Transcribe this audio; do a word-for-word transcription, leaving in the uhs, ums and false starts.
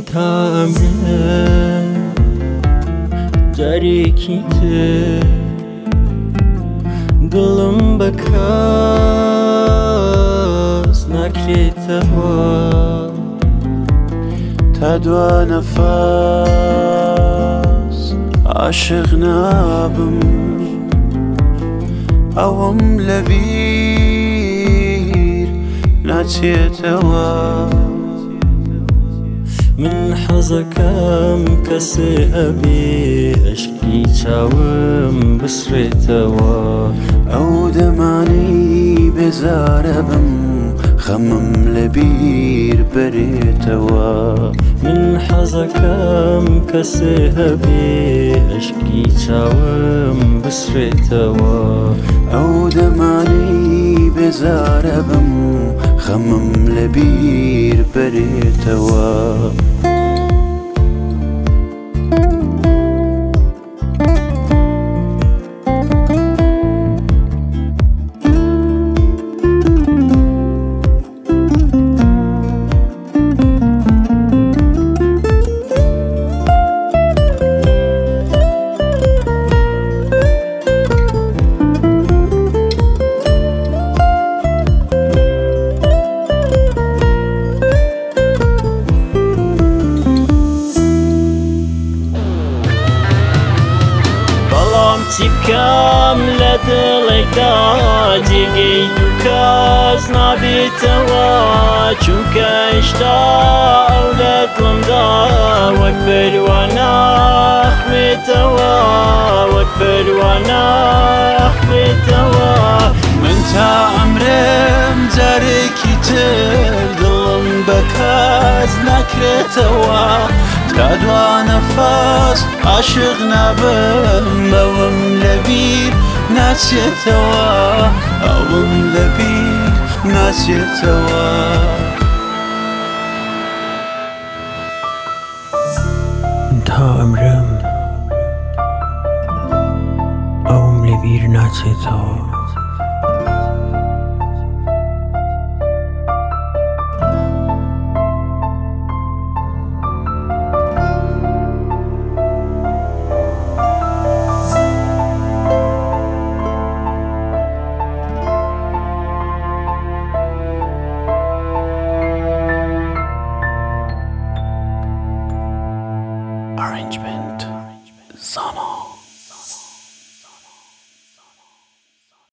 تا ئەمرێ جارێکی تر دڵم بە کەس ناکرێتەوە تا دوا نەفەس عاشق نابم ئەوەم لەبیر ناچێتەوە من حەزەکەم کەسێ ئەبێ عشقی چاوم بسرێتەوە ئەو دەمانەی بێزارە بم خەمم لەبیر بەرێتەوە من حەزەکەم کەسێ هەبێ عشقی چاوم بسرێتەوە ئەو دەمانەی بێزارە بم خەمم لەبیر بەرێتەوە چی بکەم لە دڵێکدا جێگەی دوو کەس نابێتەوە چونکە هێشتا ئەو لە دڵمدا وەک بەروانە ئەخوێتەوە وەک بەروانە ئەخوێتەوە من تا ئەمرێم جارێکی تر دڵم بە کەس ناکرێتەوە تا دوا نەفەس عاشق نابم ئەوم لەبیر ناچێتەوە ئەوم لەبیر ناچێتەوە تا ئەمرم ئەوم لەبیر ناچێتەوە Arrangement Zano.